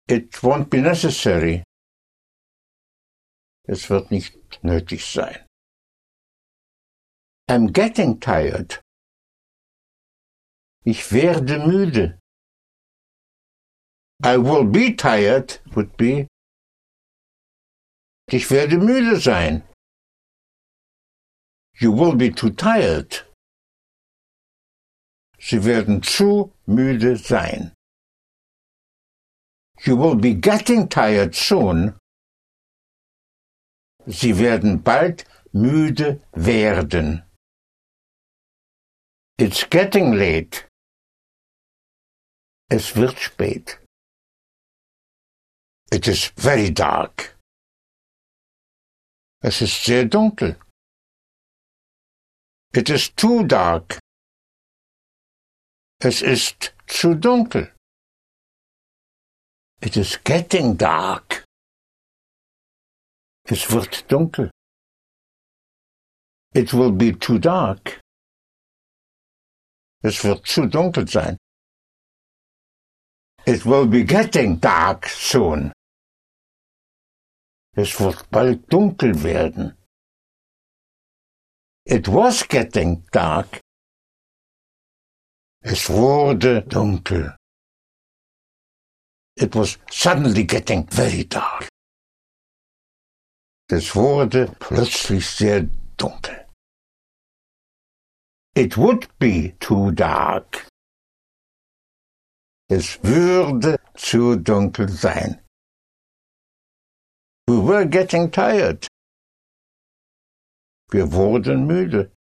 It won't be necessary. Es wird nicht nötig sein. I'm getting tired. Ich werde müde. I will be tired would be ich werde müde sein. You will be too tired. Sie werden zu müde sein. You will be getting tired soon. Sie werden bald müde werden. It's getting late. Es wird spät. It is very dark. Es ist sehr dunkel. It is too dark. Es ist zu dunkel. It is getting dark. Es wird dunkel. It will be too dark. Es wird zu dunkel sein. It will be getting dark soon. Es wird bald dunkel werden. It was getting dark. Es wurde dunkel. It was suddenly getting very dark. Es wurde plötzlich sehr dunkel. It would be too dark. Es würde zu dunkel sein. We were getting tired. Wir wurden müde.